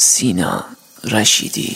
سینا رشیدی.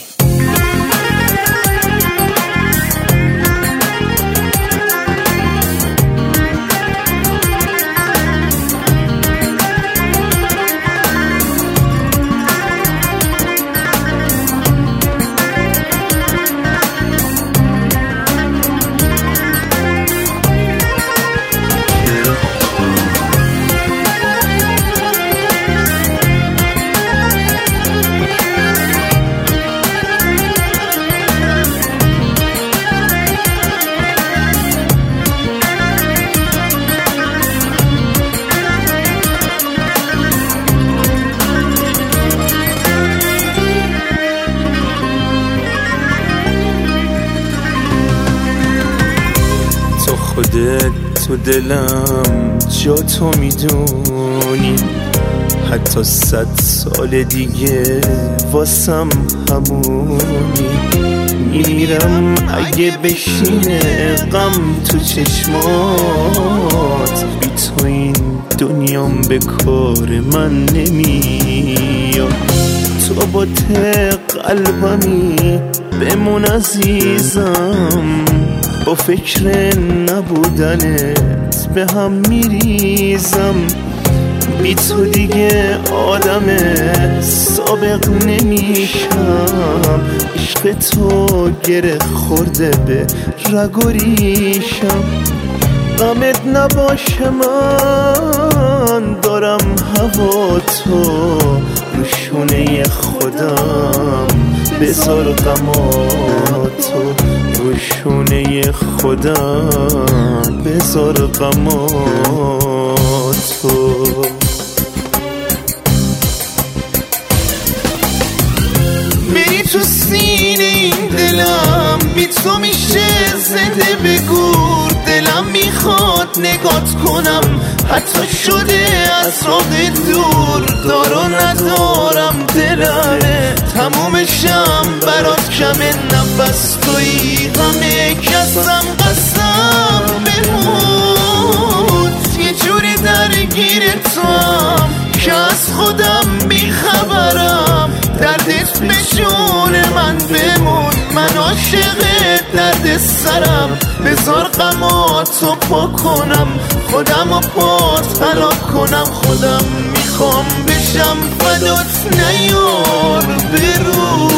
خودت تو دلم جا تو میدونی، حتی 100 سال دیگه واسم همونی. میمیرم اگه بشینه غم تو چشمات، بی تو این دنیام به کار من نمیاد. تو با قلبمی بمون عزیزم، با فکر نبودنت به هم میریزم. بی تو دیگه آدم سابق نمیشم، عشق تو گره خورده به رگ و ریشم. غمت نباشه من دارم هوا تو، رو شونه خودم بذار غماتو، رو شونه خودم بذار غماتو. بری تو سینه این دلم، بی تو میشه زنده بگور. دلم میخواد نگات کنم، حتی شده از راه دور. دارو ندارم دلمه تمومشم برات کمه، نفس تویی همه کسم قسم بمود. یه جوری درگیر توام که از خودم بیخبرم، دردت به جون من بمون. من عاشق درد سرم، بذار غماتو پا کنم، خودمو پات هلاک کنم. خودم میخوام بشم فدات نیار برو.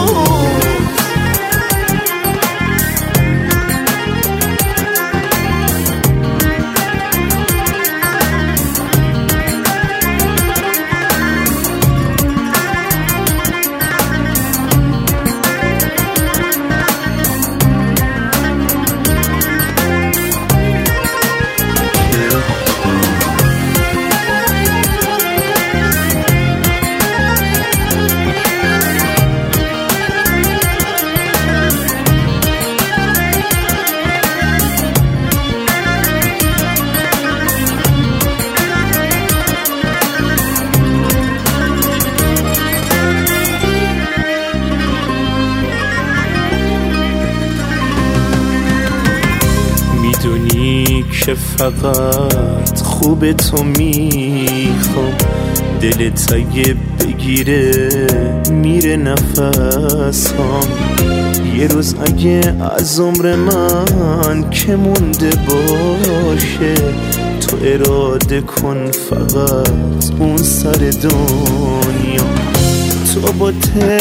میدونی که فقط خوب تو میخوام، دلت اگه بگیره میره نفسام. یه روز اگه از عمر من که مونده باشه، تو اراده کن فقط اون سر دنیا. تو با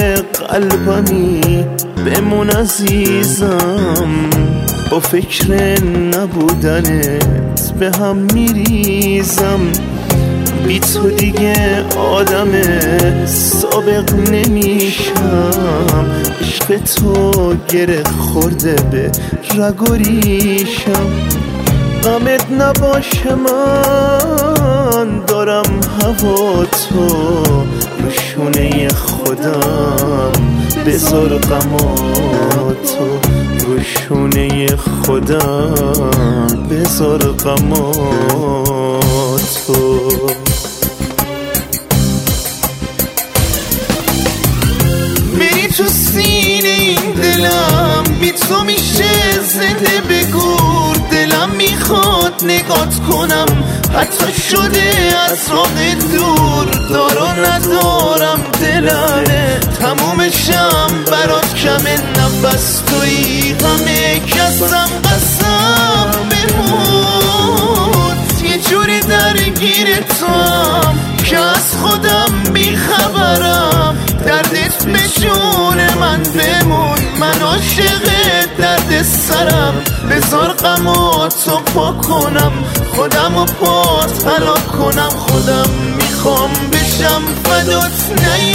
قلبمی بمون عزیزم، با فکر نبودنت به هم میریزم. بی تو دیگه آدم سابق نمیشم، عشق تو گره خورده به رگ و ریشم. غمت نباشه من دارم هوا تو، رو شونه خودم بذار غماتو، رو شونه خودم بذار غماتو. بری تو سینه این دلم، بی تو میشه زنده بگور. دلم میخواد نگات کنم، حتی شده از راه دور. دارو ندارم دلمه تمومشم برات کم نفس تویی همه کسم قسم بمون یه جوری درگیر توام که از خودم بیخبرم دردت به جون من بمون من عاشق درد سرم بذار غماتو پا کنم خودمو پات حلا کنم خودم میخوام بشم فدات